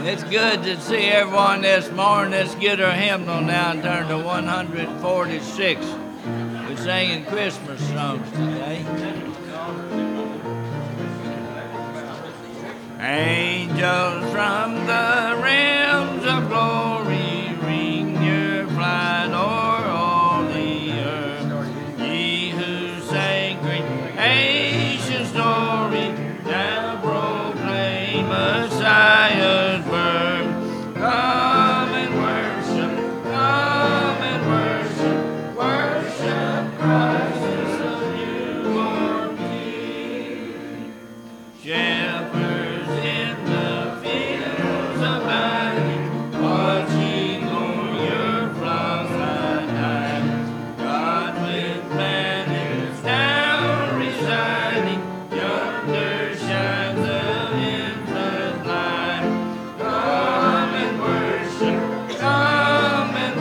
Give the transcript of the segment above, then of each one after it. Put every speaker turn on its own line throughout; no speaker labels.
It's good to see everyone this morning. Let's get our hymnal now and turn to 146. We're singing Christmas songs today. Angels from the realms of glory, ring your flight o'er all the earth. Ye who sang creation's story, now proclaim Messiah's birth. Come and worship, worship Christ as the newborn King. Shepherds in the fields abiding, watching o'er your flocks by night. God with man is now residing, yonder shines the infant light. Come and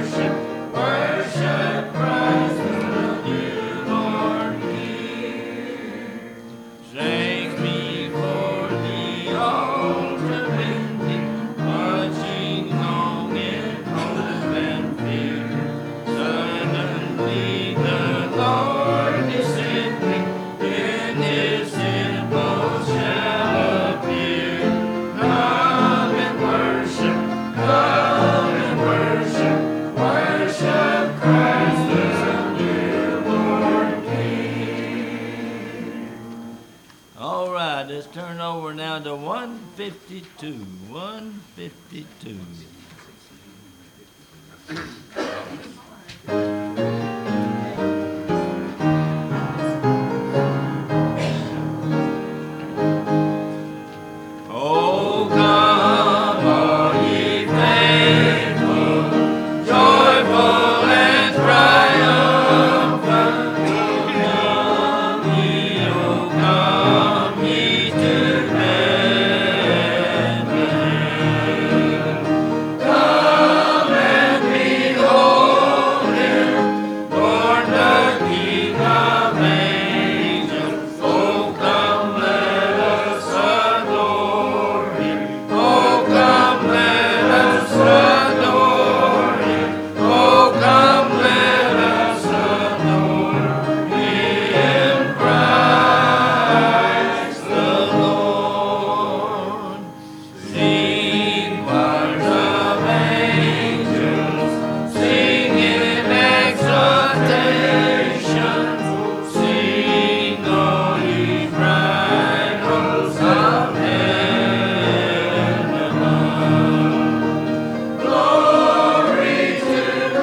worship Christ the newborn King. Saints before the altar bending, watching long in hope and fear. Suddenly the Lord descending, in His temple shall appear. Come and worship Christ the newborn King. All right, let's turn over now to 152. 152. Oh, come, all ye faithful, joyful and triumphant. Come ye, oh, come ye to Bethlehem. Come and behold Him, born the King of angels. Oh, come, let us adore Him. Oh, come, let us adore Him. Oh, come, let us adore Him, Christ the Lord. Sing, choirs of angels, sing in exaltation. Sing, all ye bright hosts of heaven above. Glory to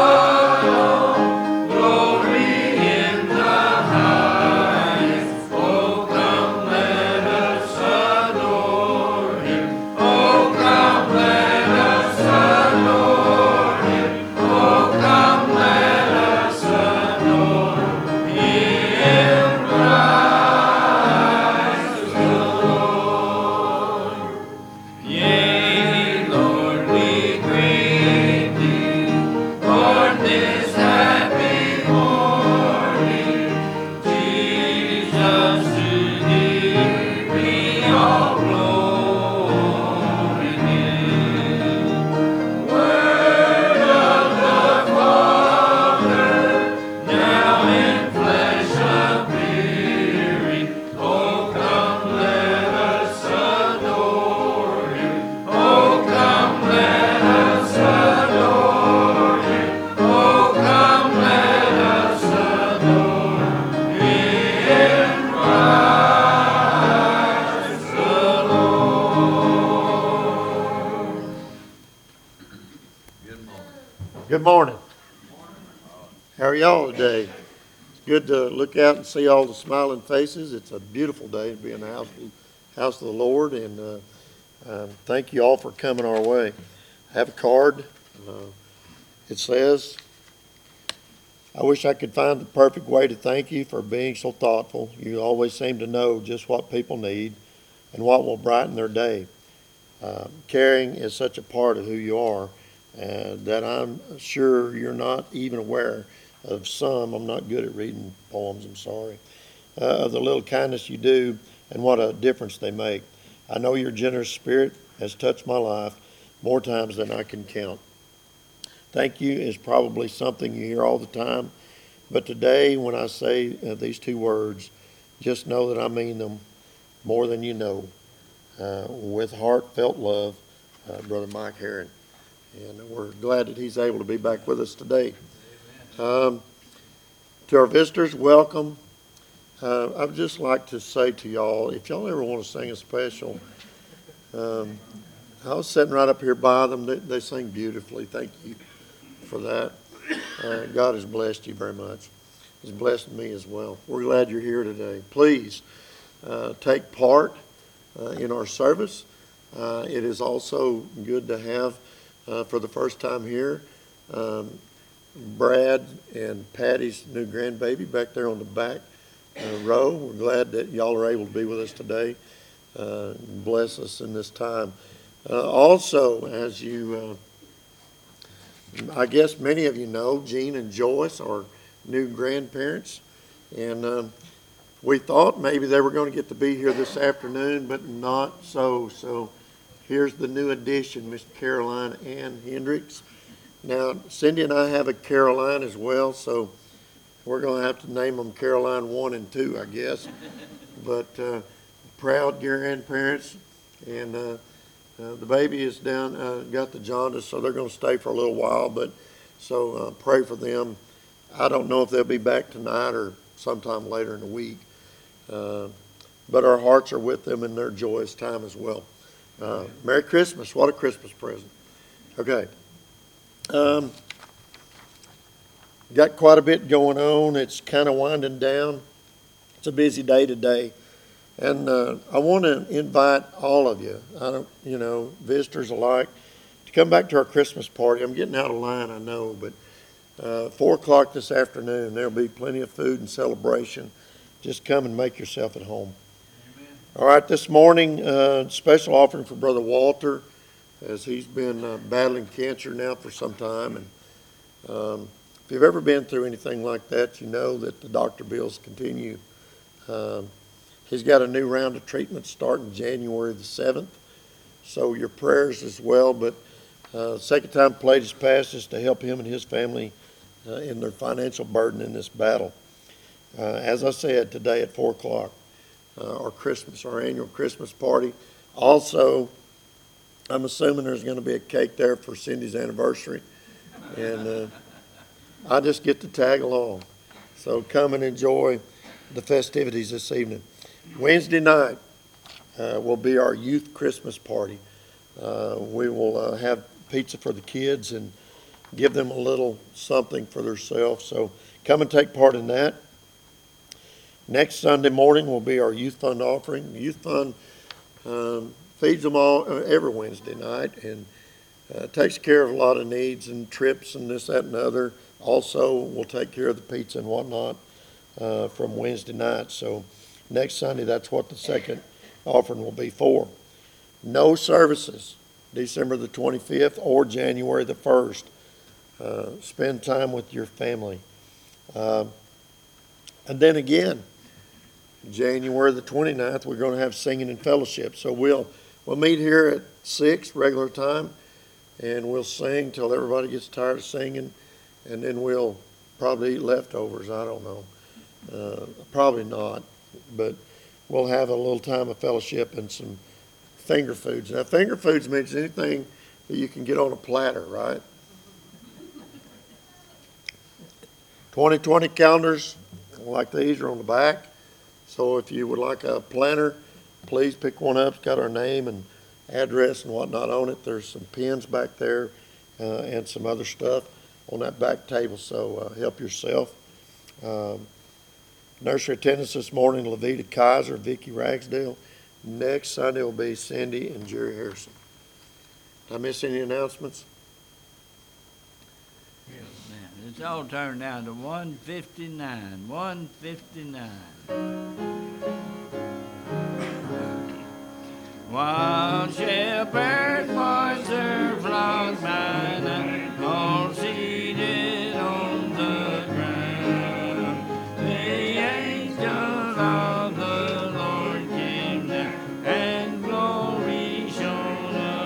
God, glory in the highest. Oh, come, let us adore Him. Oh, come, let us adore Him. Oh, come, let us adore Him, Christ the Lord. Yea, Lord, we greet Thee on this happy morning. Jesus, to Thee be all glory given. Word of the Father, now in flesh appearing. Oh, come, let us adore Him. Oh, come, let us adore Him. Oh, come, let us adore Him, Christ the Lord.
Good morning. How are y'all today? It's good to look out and see all the smiling faces. It's a beautiful day to be in the house of the Lord, and thank you all for coming our way. I have a card. It says, I wish I could find the perfect way to thank you for being so thoughtful. You always seem to know just what people need and what will brighten their day. Caring is such a part of who you are that I'm sure you're not even aware of some. I'm not good at reading poems, I'm sorry. Of the little kindness you do and what a difference they make. I know your generous spirit has touched my life more times than I can count. Thank you is probably something you hear all the time, but today when I say these two words, just know that I mean them more than you know. With heartfelt love, Brother Mike Herron. And we're glad that he's able to be back with us today. To our visitors, welcome. I'd just like to say to y'all, if y'all ever want to sing a special, I was sitting right up here by them. They sing beautifully. Thank you for that. God has blessed you very much. He's blessed me as well. We're glad you're here today. Please take part in our service. It is also good to have, for the first time here, Brad and Patty's new grandbaby back there on the back row. We're glad that y'all are able to be with us today. Bless us in this time. Also, as you, I guess many of you know, Gene and Joyce are new grandparents. And we thought maybe they were going to get to be here this afternoon, but not so. So here's the new addition, Miss Caroline Ann Hendricks. Now, Cindy and I have a Caroline as well, so we're going to have to name them Caroline 1 and 2, I guess. But proud grandparents, and the baby is down, got the jaundice, so they're going to stay for a little while. But so pray for them. I don't know if they'll be back tonight or sometime later in the week. But our hearts are with them in their joyous time as well. Merry Christmas. What a Christmas present. Okay. Got quite a bit going on. It's kind of winding down. It's a busy day today. And I want to invite all of you, visitors alike, to come back to our Christmas party. I'm getting out of line, I know, but 4 o'clock this afternoon, there'll be plenty of food and celebration. Just come and make yourself at home. Amen. All right, this morning, special offering for Brother Walter, as he's been battling cancer now for some time. And if you've ever been through anything like that, you know that the doctor bills continue. He's got a new round of treatment starting January the 7th, so your prayers as well. But second time plate has passed is to help him and his family in their financial burden in this battle. As I said, today at 4 o'clock, our annual Christmas party. Also, I'm assuming there's going to be a cake there for Cindy's anniversary, and I just get to tag along. So come and enjoy the festivities this evening. Wednesday night will be our youth Christmas party. We will have pizza for the kids and give them a little something for themselves. So come and take part in that. Next Sunday morning will be our Youth Fund offering. Youth Fund feeds them all every Wednesday night and takes care of a lot of needs and trips and this, that, and the other. Also, we'll take care of the pizza and whatnot from Wednesday night. So next Sunday, that's what the second offering will be for. No services December the 25th or January the 1st. Spend time with your family. And then again, January the 29th, we're going to have singing and fellowship. So we'll meet here at 6 regular time, and we'll sing till everybody gets tired of singing, and then we'll probably eat leftovers. I don't know. Probably not, but we'll have a little time of fellowship and some finger foods. Now, finger foods means anything that you can get on a platter, right? 2020 calendars like these are on the back. So if you would like a planner, please pick one up. It's got our name and address and whatnot on it. There's some pens back there and some other stuff on that back table, so help yourself. Nursery attendance this morning, Levita Kaiser, Vicki Ragsdale. Next Sunday will be Cindy and Jerry Harrison. Did I miss any announcements?
It's all turned down to 159. 159. Wild shepherd boys are flocked by night, all seated on the ground. The angel of the Lord came down, and glory shone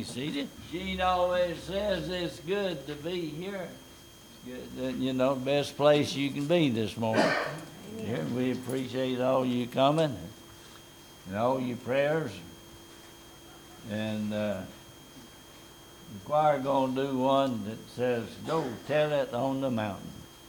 be seated. Gene always says it's good to be here. It's good, you know, best place you can be this morning. Here, we appreciate all you coming and all your prayers. And the choir going to do one that says, "Go tell it on the mountain."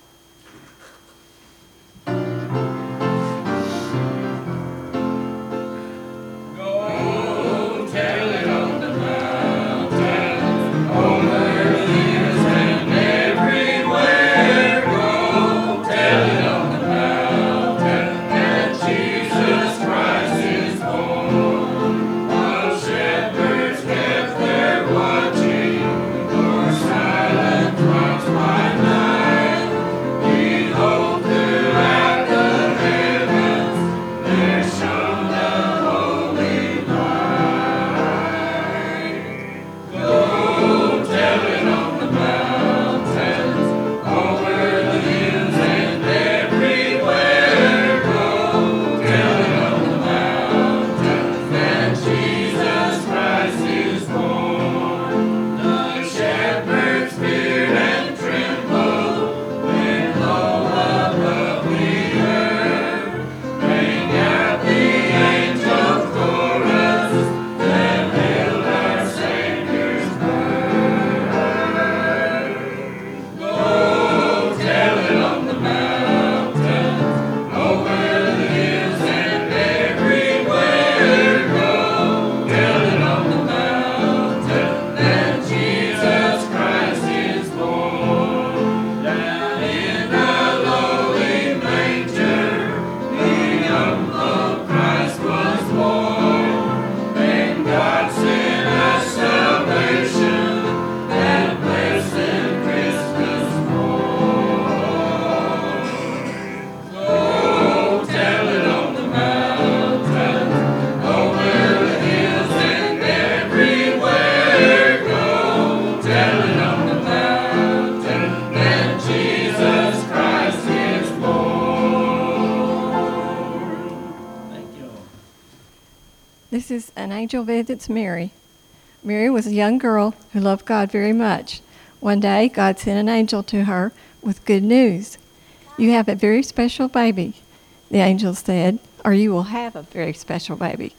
This is An Angel Visits Mary. Mary was a young girl who loved God very much. One day, God sent an angel to her with good news. "You have a very special baby," the angel said, "or you will have a very special baby.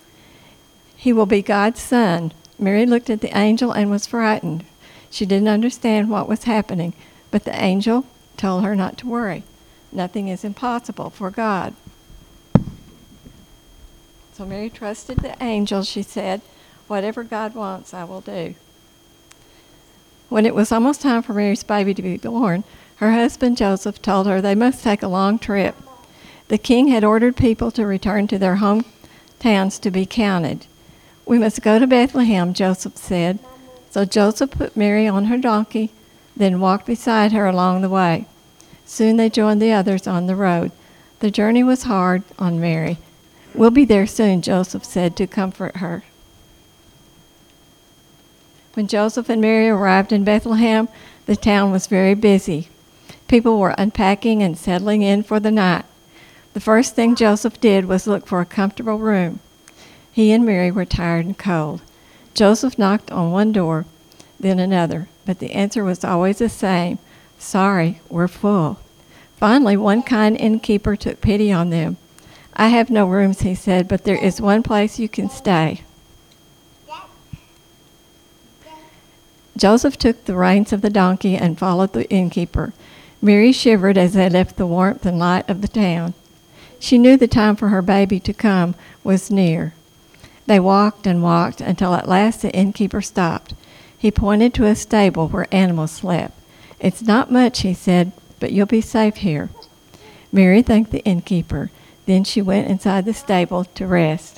He will be God's son." Mary looked at the angel and was frightened. She didn't understand what was happening, but the angel told her not to worry. Nothing is impossible for God. So Mary trusted the angel. She said, "Whatever God wants, I will do." When it was almost time for Mary's baby to be born, her husband Joseph told her they must take a long trip. The king had ordered people to return to their hometowns to be counted. "We must go to Bethlehem," Joseph said. So Joseph put Mary on her donkey, then walked beside her along the way. Soon they joined the others on the road. The journey was hard on Mary. "We'll be there soon," Joseph said to comfort her. When Joseph and Mary arrived in Bethlehem, the town was very busy. People were unpacking and settling in for the night. The first thing Joseph did was look for a comfortable room. He and Mary were tired and cold. Joseph knocked on one door, then another, but the answer was always the same: "Sorry, we're full." Finally, one kind innkeeper took pity on them. "I have no rooms," he said, "but there is one place you can stay." Joseph took the reins of the donkey and followed the innkeeper. Mary shivered as they left the warmth and light of the town. She knew the time for her baby to come was near. They walked and walked until at last the innkeeper stopped. He pointed to a stable where animals slept. "It's not much," he said, "but you'll be safe here." Mary thanked the innkeeper. Then she went inside the stable to rest.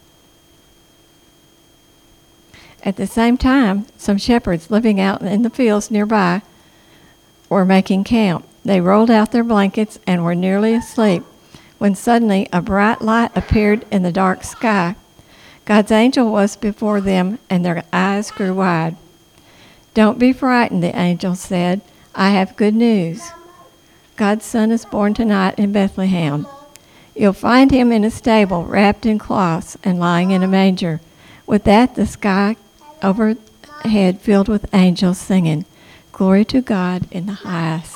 At the same time, some shepherds living out in the fields nearby were making camp. They rolled out their blankets and were nearly asleep when suddenly a bright light appeared in the dark sky. God's angel was before them, and their eyes grew wide. "Don't be frightened," the angel said. "I have good news. God's son is born tonight in Bethlehem. You'll find him in a stable, wrapped in cloths and lying in a manger." With that, the sky over ahead filled with angels singing, "Glory to God in the highest."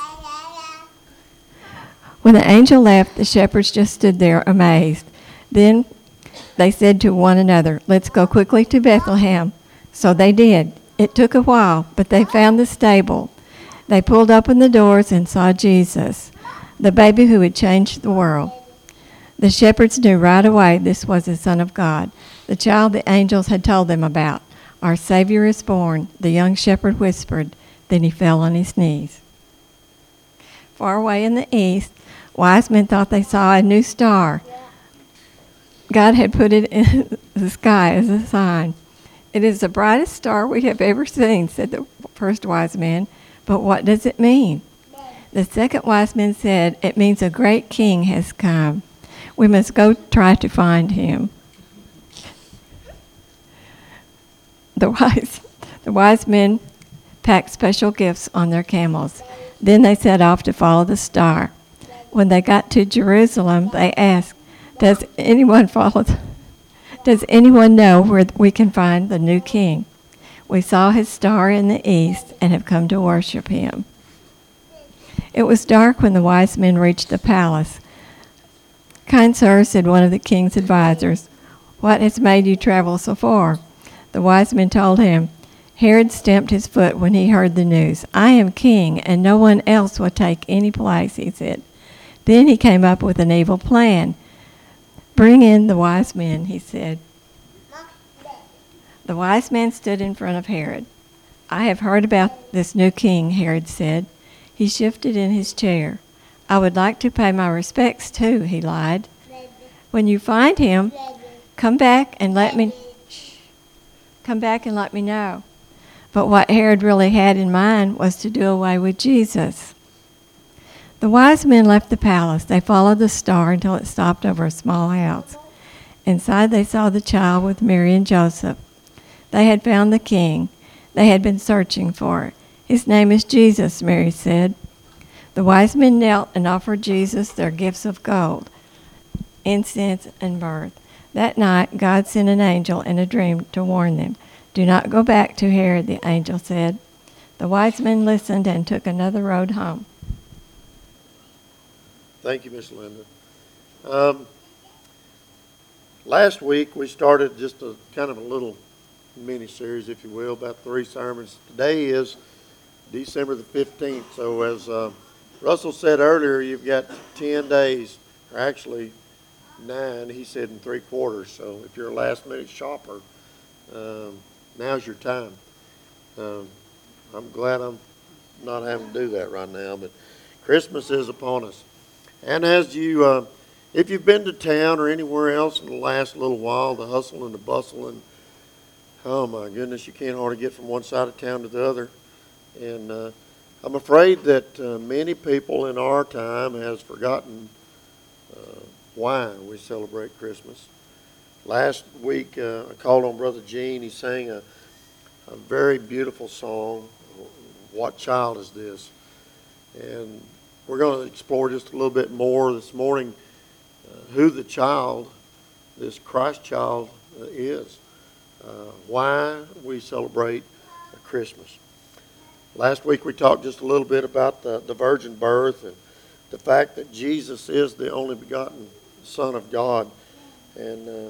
When the angel left, the shepherds just stood there amazed. Then they said to one another, "Let's go quickly to Bethlehem." So they did. It took a while, but they found the stable. They pulled open the doors and saw Jesus, the baby who had changed the world. The shepherds knew right away this was the Son of God, the child the angels had told them about. "Our Savior is born," the young shepherd whispered. Then he fell on his knees. Far away in the east, wise men thought they saw a new star. God had put it in the sky as a sign. "It is the brightest star we have ever seen," said the first wise man. "But what does it mean?" The second wise man said, "It means a great king has come. We must go try to find him." The wise men packed special gifts on their camels. Then they set off to follow the star. When they got to Jerusalem, they asked, Does anyone know where we can find the new king? We saw his star in the east and have come to worship him." It was dark when the wise men reached the palace. "Kind sir," said one of the king's advisors, "what has made you travel so far?" The wise men told him, "Herod stamped his foot when he heard the news. I am king, and no one else will take any place," he said. Then he came up with an evil plan. "Bring in the wise men," he said. The wise man stood in front of Herod. "I have heard about this new king," Herod said. He shifted in his chair. "I would like to pay my respects too," he lied. "When you find him, come back and let me know." But what Herod really had in mind was to do away with Jesus. The wise men left the palace. They followed the star until it stopped over a small house. Inside they saw the child with Mary and Joseph. They had found the king they had been searching for. "His name is Jesus," Mary said. The wise men knelt and offered Jesus their gifts of gold, incense, and myrrh. That night, God sent an angel in a dream to warn them. "Do not go back to Herod," the angel said. The wise men listened and took another road home.
Thank you, Miss Linda. Last week we started just a kind of a little mini-series, if you will, about 3 sermons. Today is December the 15th, so as Russell said earlier, you've got 10 days, or actually 9, he said in 3/4, so if you're a last-minute shopper, now's your time. I'm glad I'm not having to do that right now, but Christmas is upon us. And as you, if you've been to town or anywhere else in the last little while, the hustle and the bustle, and oh my goodness, you can't hardly get from one side of town to the other. And I'm afraid that many people in our time has forgotten why we celebrate Christmas. Last week, I called on Brother Gene. He sang a very beautiful song, "What Child Is This?" And we're going to explore just a little bit more this morning who the child, this Christ child, is. Why we celebrate Christmas. Last week we talked just a little bit about the virgin birth and the fact that Jesus is the only begotten Son of God. And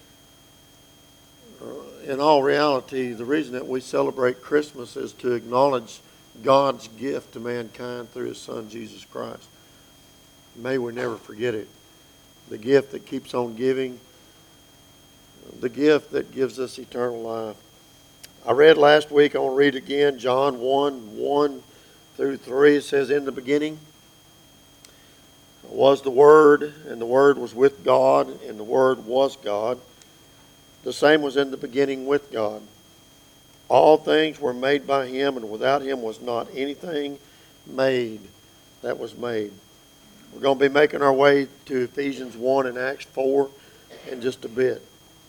in all reality, the reason that we celebrate Christmas is to acknowledge God's gift to mankind through His Son, Jesus Christ. May we never forget it. The gift that keeps on giving, the gift that gives us eternal life. I read last week, I want to read again, John 1:1-3. It says, "In the beginning was the Word, and the Word was with God, and the Word was God. The same was in the beginning with God. All things were made by Him, and without Him was not anything made that was made." We're going to be making our way to Ephesians 1 and Acts 4 in just a bit.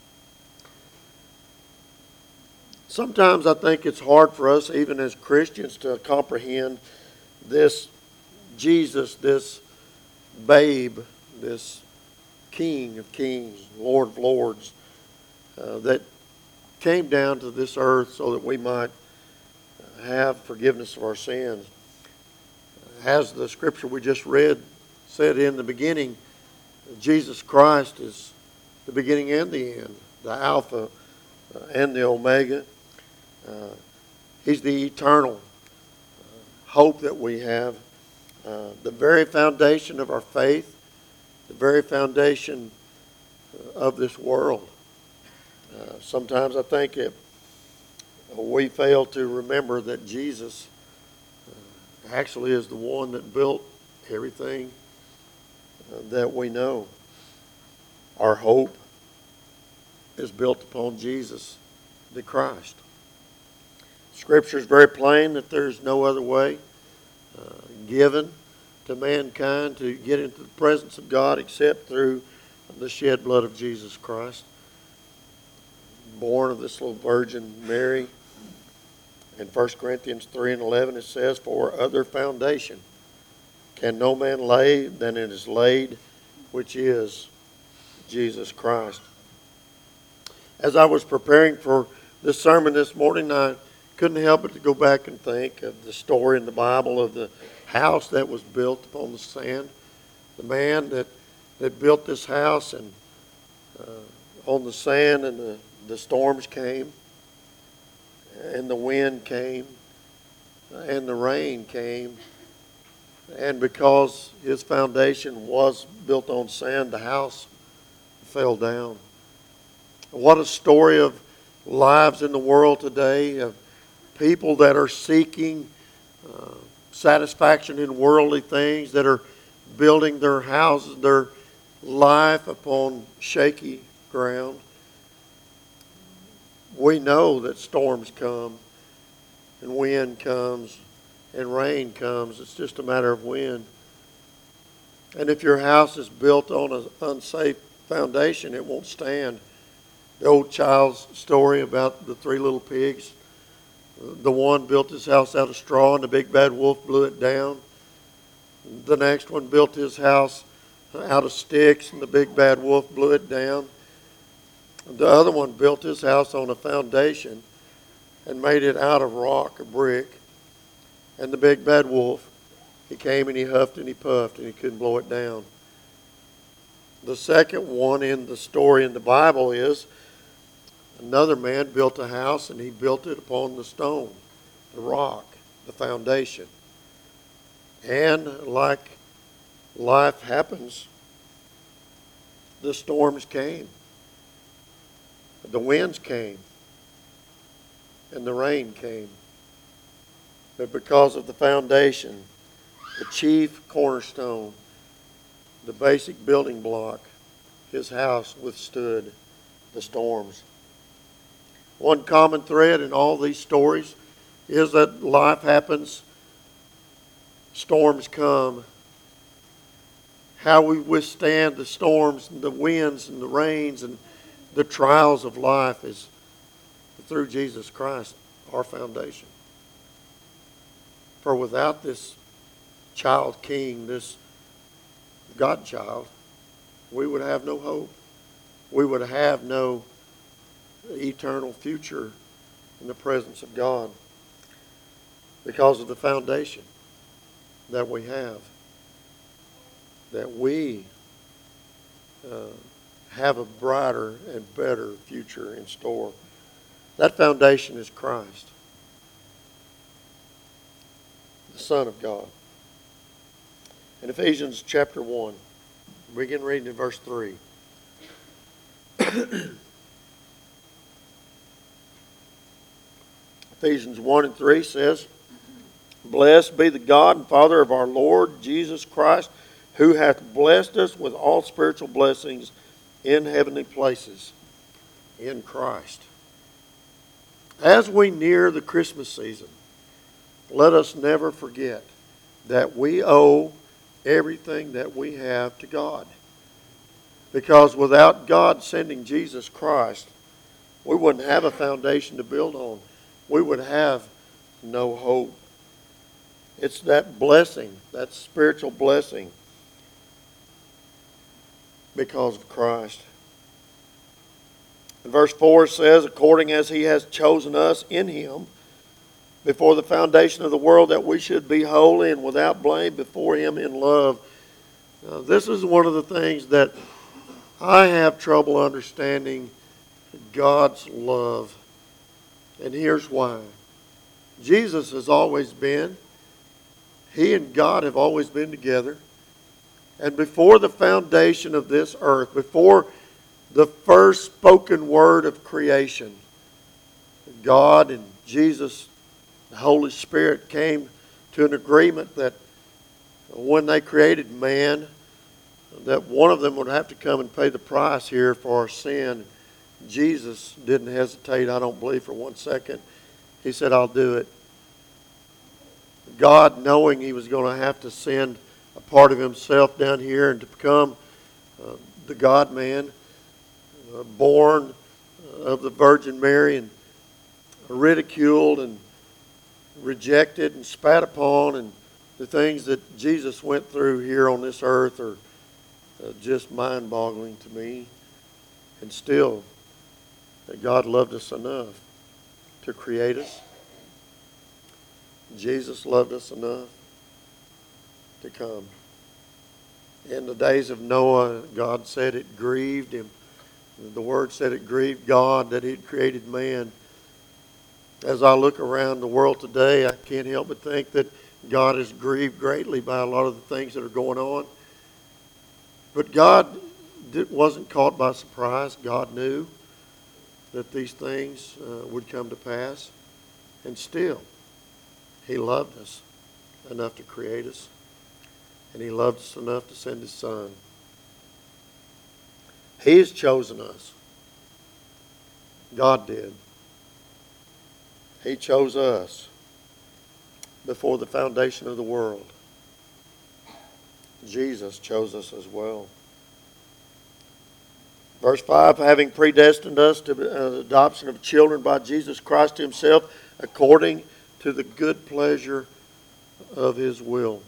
Sometimes I think it's hard for us, even as Christians, to comprehend this Jesus, this babe, this King of Kings, Lord of Lords, that came down to this earth so that we might have forgiveness of our sins. As the scripture we just read said in the beginning, Jesus Christ is the beginning and the end, the Alpha and the Omega. He's the eternal hope that we have, the very foundation of our faith, the very foundation of this world. Sometimes I think if we fail to remember that Jesus actually is the one that built everything that we know. Our hope is built upon Jesus, the Christ. Scripture is very plain that there's no other way given to mankind to get into the presence of God except through the shed blood of Jesus Christ. Born of this little Virgin Mary. In 1 Corinthians 3:11 it says, "For other foundation can no man lay than it is laid, which is Jesus Christ." As I was preparing for this sermon this morning, I couldn't help but to go back and think of the story in the Bible of the house that was built upon the sand. The man that built this house and on the sand, and the storms came, and the wind came, and the rain came. And because his foundation was built on sand, the house fell down. What a story of lives in the world today, of people that are seeking satisfaction in worldly things, that are building their houses, their life upon shaky ground. We know that storms come, and wind comes, and rain comes. It's just a matter of when. And if your house is built on an unsafe foundation, it won't stand. The old child's story about the three little pigs. The one built his house out of straw, and the big bad wolf blew it down. The next one built his house out of sticks, and the big bad wolf blew it down. The other one built his house on a foundation and made it out of rock or brick. And the big bad wolf, he came and he huffed and he puffed and he couldn't blow it down. The second one in the story in the Bible is another man built a house, and he built it upon the stone, the rock, the foundation. And like life happens, the storms came. The winds came, and the rain came. But because of the foundation, the chief cornerstone, the basic building block, his house withstood the storms. One common thread in all these stories is that life happens, storms come. How we withstand the storms and the winds and the rains and the trials of life is through Jesus Christ, our foundation. For without this child king, this God child, we would have no hope. We would have no eternal future in the presence of God because of the foundation that we have, that we have a brighter and better future in store. That foundation is Christ, the Son of God. In Ephesians chapter 1, begin reading in verse 3. Ephesians 1 and 3 says, "Blessed be the God and Father of our Lord Jesus Christ, who hath blessed us with all spiritual blessings in heavenly places in Christ." As we near the Christmas season, let us never forget that we owe everything that we have to God. Because without God sending Jesus Christ, we wouldn't have a foundation to build on. We would have no hope. It's that blessing, that spiritual blessing, because of Christ. In verse 4 it says, according as he has chosen us in him before the foundation of the world, that we should be holy and without blame before him in love. Now, this is one of the things that I have trouble understanding, God's love. And here's why. Jesus has always been, he and God have always been together. And before the foundation of this earth, before the first spoken word of creation, God and Jesus, the Holy Spirit, came to an agreement that when they created man, that one of them would have to come and pay the price here for our sin. Jesus didn't hesitate, I don't believe, for 1 second. He said, I'll do it. God, knowing he was going to have to send a part of himself down here and to become the God-man, born of the Virgin Mary and ridiculed and rejected and spat upon, and the things that Jesus went through here on this earth are just mind-boggling to me. And still, that God loved us enough to create us. Jesus loved us enough to come. In the days of Noah, God said it grieved him. The Word said it grieved God that he had created man. As I look around the world today, I can't help but think that God is grieved greatly by a lot of the things that are going on. But God wasn't caught by surprise. God knew that these things would come to pass. And still, he loved us enough to create us. And he loved us enough to send his Son. He has chosen us. God did. He chose us before the foundation of the world. Jesus chose us as well. Verse 5, having predestined us to the adoption of children by Jesus Christ himself, according to the good pleasure of his will.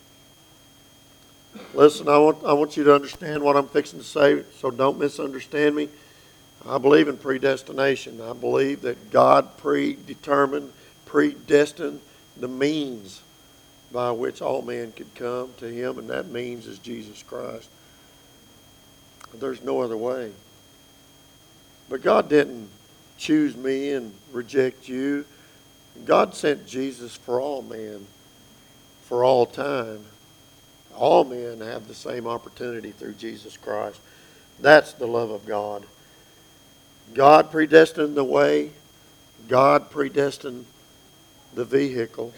Listen, I want you to understand what I'm fixing to say, so don't misunderstand me. I believe in predestination. I believe that God predestined the means by which all men could come to him, and that means is Jesus Christ. There's no other way. But God didn't choose me and reject you. God sent Jesus for all men, for all time. All men have the same opportunity through Jesus Christ. That's the love of God. God predestined the way. God predestined the vehicle.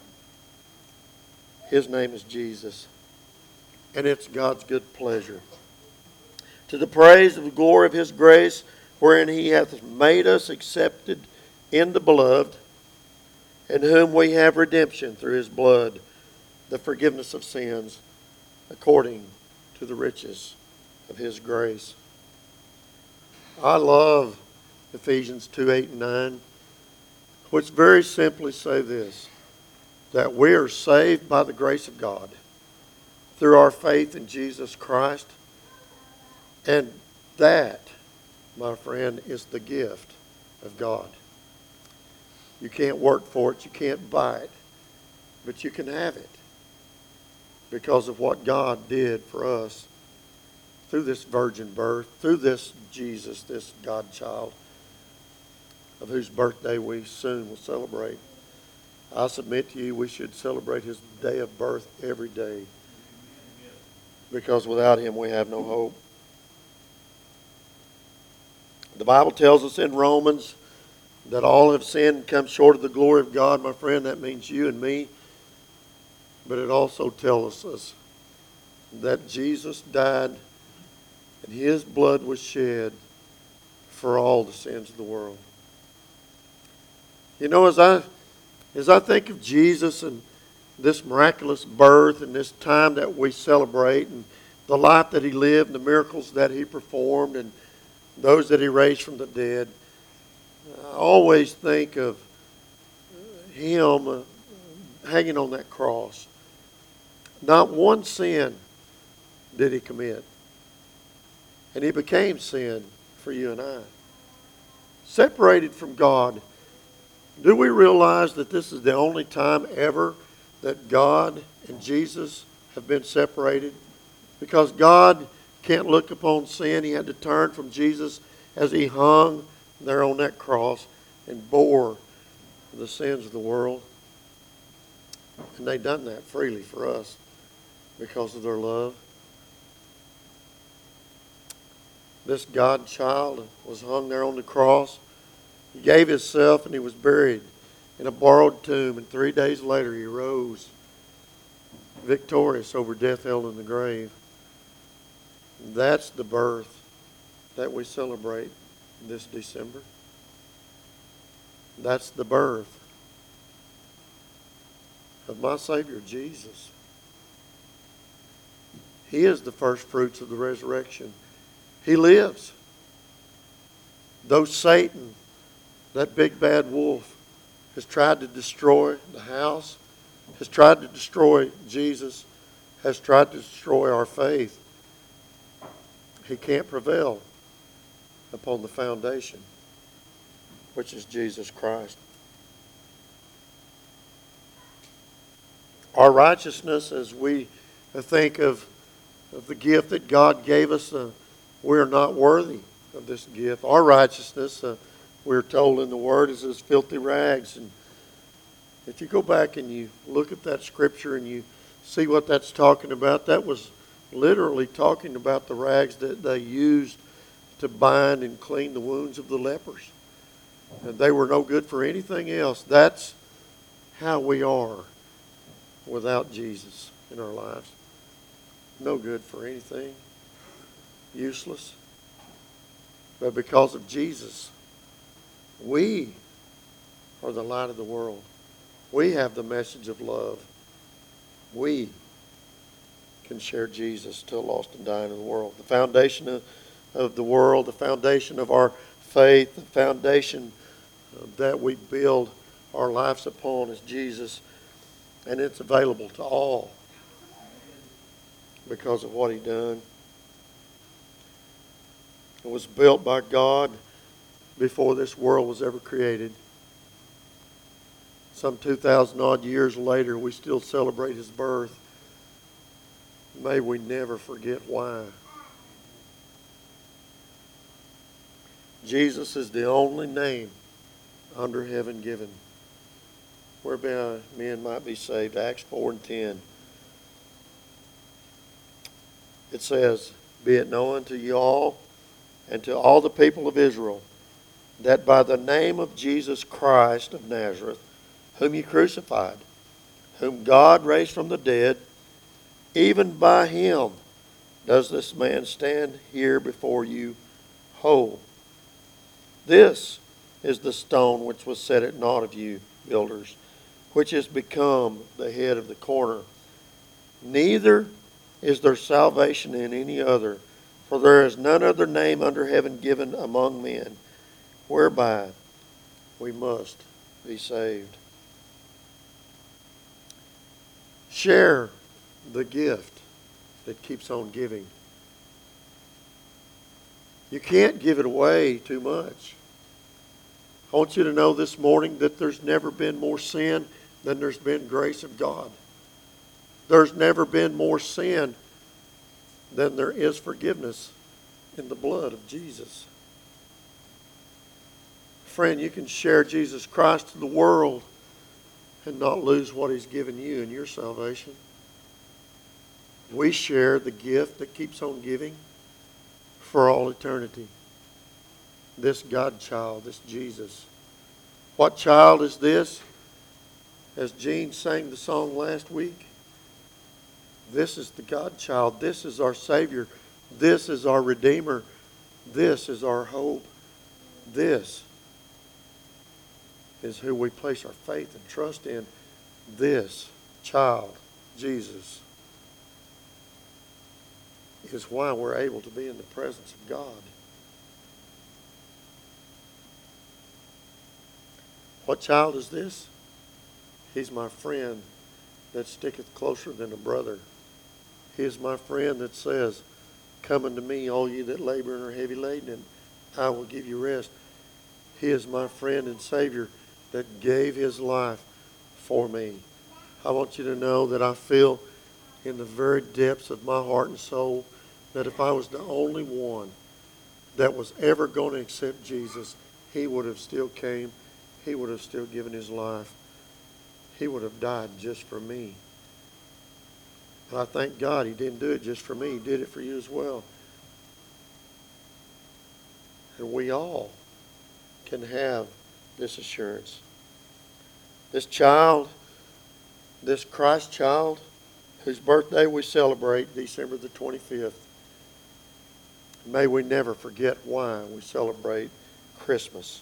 His name is Jesus. And it's God's good pleasure. To the praise of the glory of his grace, wherein he hath made us accepted in the beloved, in whom we have redemption through his blood, the forgiveness of sins, according to the riches of his grace. I love Ephesians 2:8 and 9, which very simply say this, that we are saved by the grace of God through our faith in Jesus Christ. And that, my friend, is the gift of God. You can't work for it, you can't buy it, but you can have it because of what God did for us through this virgin birth, through this Jesus, this God child, of whose birthday we soon will celebrate. I submit to you, we should celebrate his day of birth every day, because without him we have no hope. The Bible tells us in Romans that all have sinned and come short of the glory of God. My friend, that means you and me. But it also tells us that Jesus died and his blood was shed for all the sins of the world. You know, as I think of Jesus and this miraculous birth and this time that we celebrate and the life that he lived and the miracles that he performed and those that he raised from the dead, I always think of him hanging on that cross. Not one sin did he commit. And he became sin for you and I. separated from God. Do we realize that this is the only time ever that God and Jesus have been separated? Because God can't look upon sin. He had to turn from Jesus as he hung there on that cross and bore the sins of the world. And they done that freely for us because of their love. This God child was hung there on the cross. He gave himself and he was buried in a borrowed tomb. And 3 days later he rose victorious over death, hell, and the grave. That's the birth that we celebrate this December. That's the birth of my Savior, Jesus. He is the first fruits of the resurrection. He lives. Though Satan, that big bad wolf, has tried to destroy the house, has tried to destroy Jesus, has tried to destroy our faith, he can't prevail upon the foundation, which is Jesus Christ. Our righteousness, as we think of the gift that God gave us, we're not worthy of this gift. Our righteousness, we're told in the Word, is as filthy rags. And if you go back and you look at that scripture and you see what that's talking about, that was literally talking about the rags that they used to bind and clean the wounds of the lepers. And they were no good for anything else. That's how we are without Jesus in our lives. No good for anything. Useless. But because of Jesus, we are the light of the world. We have the message of love. We can share Jesus to a lost and dying in the world. The foundation of the world, the foundation of our faith, the foundation that we build our lives upon is Jesus. And it's available to all because of what he done. It was built by God before this world was ever created. Some 2,000 odd years later, we still celebrate his birth. May we never forget why. Jesus is the only name under heaven given whereby men might be saved. Acts 4:10. It says, "Be it known unto you all and to all the people of Israel that by the name of Jesus Christ of Nazareth, whom you crucified, whom God raised from the dead, even by him does this man stand here before you whole. This is the stone which was set at naught of you builders, which has become the head of the corner. Neither is there salvation in any other, for there is none other name under heaven given among men, whereby we must be saved." Share the gift that keeps on giving. You can't give it away too much. I want you to know this morning that there's never been more sin than there's been grace of God. There's never been more sin than there is forgiveness in the blood of Jesus. Friend, you can share Jesus Christ to the world and not lose what he's given you in your salvation. We share the gift that keeps on giving for all eternity. This God child, this Jesus. What child is this? As Gene sang the song last week, this is the God child. This is our Savior. This is our Redeemer. This is our hope. This is who we place our faith and trust in. This child, Jesus, is why we're able to be in the presence of God. What child is this? He's my friend that sticketh closer than a brother. He is my friend that says, "Come unto me, all ye that labor and are heavy laden, and I will give you rest." He is my friend and Savior that gave His life for me. I want you to know that I feel in the very depths of my heart and soul that if I was the only one that was ever going to accept Jesus, He would have still came. He would have still given His life. He would have died just for me. And I thank God He didn't do it just for me. He did it for you as well. And we all can have this assurance. This child, this Christ child, whose birthday we celebrate December the 25th, may we never forget why we celebrate Christmas.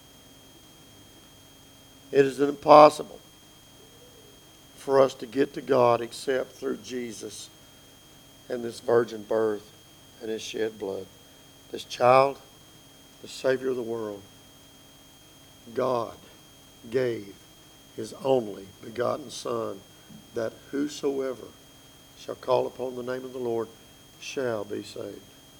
It is impossible for us to get to God except through Jesus and this virgin birth and His shed blood. This child, the Savior of the world, God gave His only begotten Son, that whosoever shall call upon the name of the Lord shall be saved.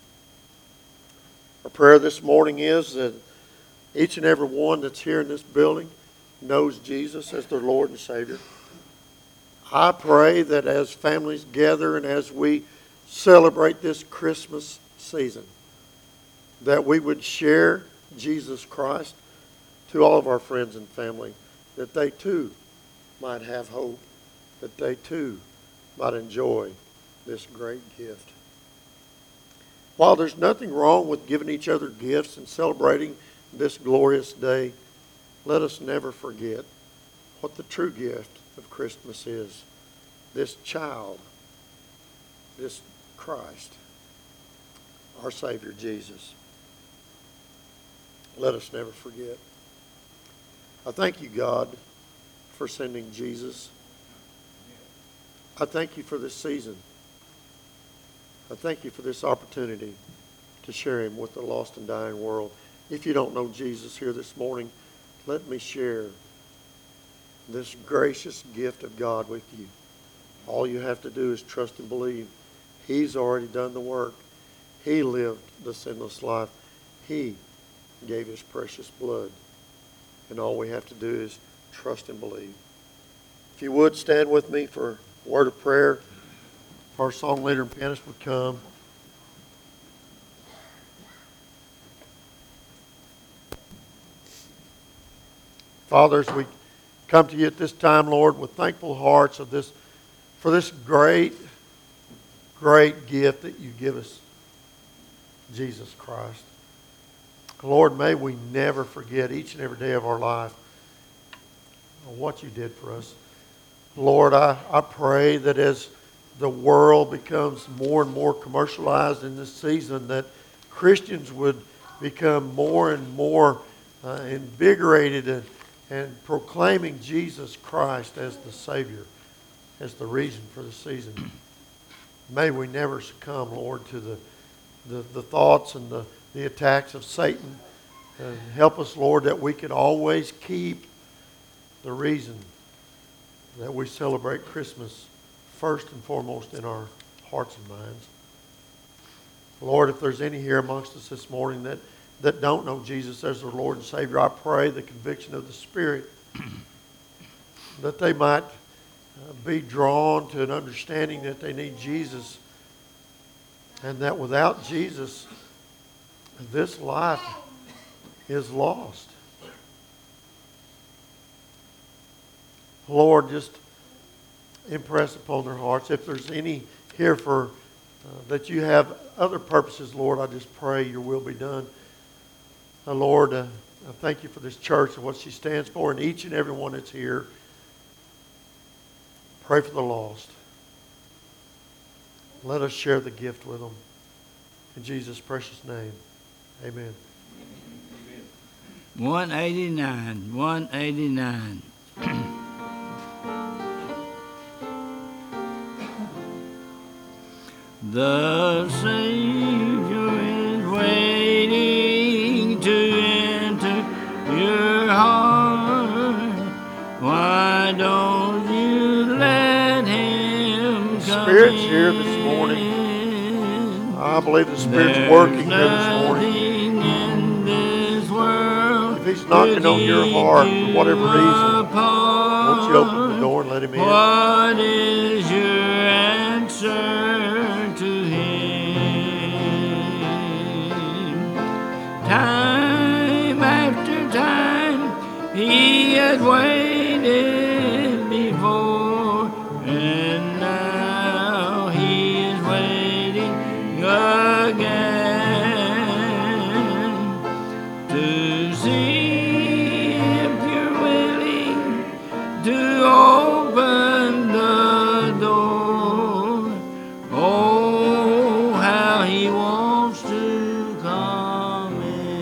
Our prayer this morning is that each and every one that's here in this building knows Jesus as their Lord and Savior. I pray that as families gather and as we celebrate this Christmas season, that we would share Jesus Christ to all of our friends and family, that they too might have hope, that they too might enjoy this great gift. While there's nothing wrong with giving each other gifts and celebrating this glorious day, let us never forget what the true gift of Christmas is. This child, this Christ, our Savior Jesus. Let us never forget. I thank you, God, for sending Jesus. I thank you for this season. I thank you for this opportunity to share Him with the lost and dying world. If you don't know Jesus here this morning, let me share this gracious gift of God with you. All you have to do is trust and believe. He's already done the work. He lived the sinless life. He gave His precious blood. And all we have to do is trust and believe. If you would, stand with me for a word of prayer. Our song leader and pianist would come. Father, as we come to you at this time, Lord, with thankful hearts for this great, great gift that you give us, Jesus Christ. Lord, may we never forget each and every day of our life what you did for us. Lord, I pray that as the world becomes more and more commercialized in this season, that Christians would become more and more invigorated and proclaiming Jesus Christ as the Savior, as the reason for the season. May we never succumb, Lord, to the thoughts and the attacks of Satan. And help us, Lord, that we could always keep the reason that we celebrate Christmas first and foremost in our hearts and minds. Lord, if there's any here amongst us this morning that don't know Jesus as their Lord and Savior, I pray the conviction of the Spirit that they might be drawn to an understanding that they need Jesus, and that without Jesus, this life is lost. Lord, just impress upon their hearts. If there's any here for that you have other purposes, Lord, I just pray your will be done. Lord, I thank you for this church and what she stands for, and each and every one that's here. Pray for the lost. Let us share the gift with them. In Jesus' precious name, amen.
189, 189. The Savior is waiting to enter your heart. Why don't you let Him come
Spirit's here this morning. I believe the Spirit's working here this morning.
In this world
If He's knocking on your heart for whatever reason, won't you open the door and let him in?
What is your answer to him? Time after time he had waited before, and now he is waiting again to see if you're willing to open the door. Oh, how he wants to come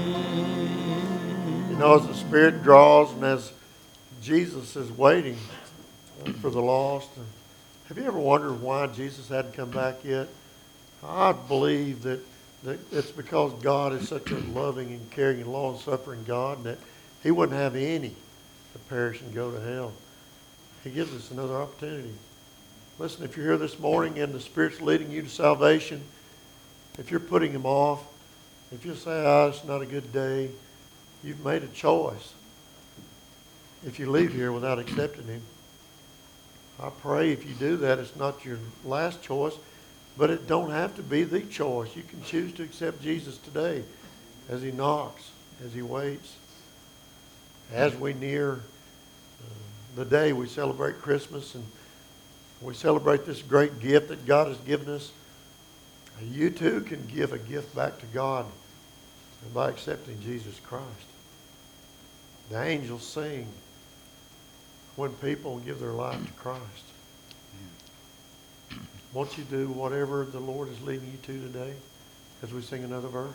in.
You know, as the Spirit draws and as Jesus is waiting for the lost, have you ever wondered why Jesus hadn't come back yet? I believe that it's because God is such a loving and caring and long-suffering God that he wouldn't have any to perish and go to hell. He gives us another opportunity. Listen, if you're here this morning and the Spirit's leading you to salvation, if you're putting him off, if you say, it's not a good day, you've made a choice. If you leave here without accepting him, I pray if you do that, it's not your last choice, but it don't have to be the choice. You can choose to accept Jesus today as he knocks, as he waits. As we near the day we celebrate Christmas and we celebrate this great gift that God has given us, you too can give a gift back to God by accepting Jesus Christ. The angels sing when people give their life to Christ. Won't you do whatever the Lord is leading you to today as we sing another verse?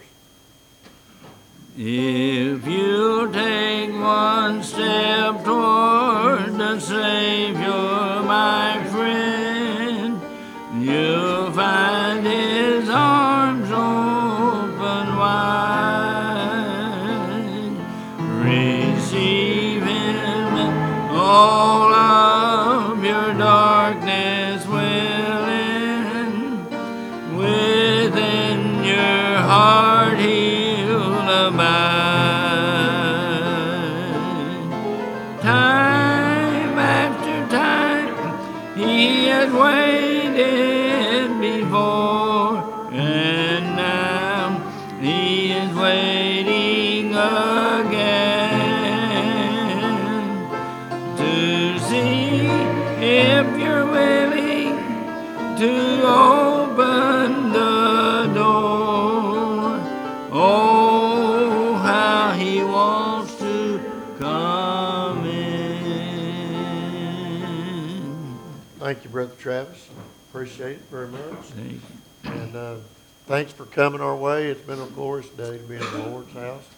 If you'll take one step toward the Savior, my friend, you'll find his arms open wide. Receive him and all of your darkness will end. Within your heart he'll abide. Time after time he has waited before, and now he is waiting again to see if you're willing to open the door. Oh, how he wants to come in.
Thank you, Brother Travis. Appreciate it very much.
Thank you.
And thanks for coming our way. It's been a glorious day to be in the Lord's house.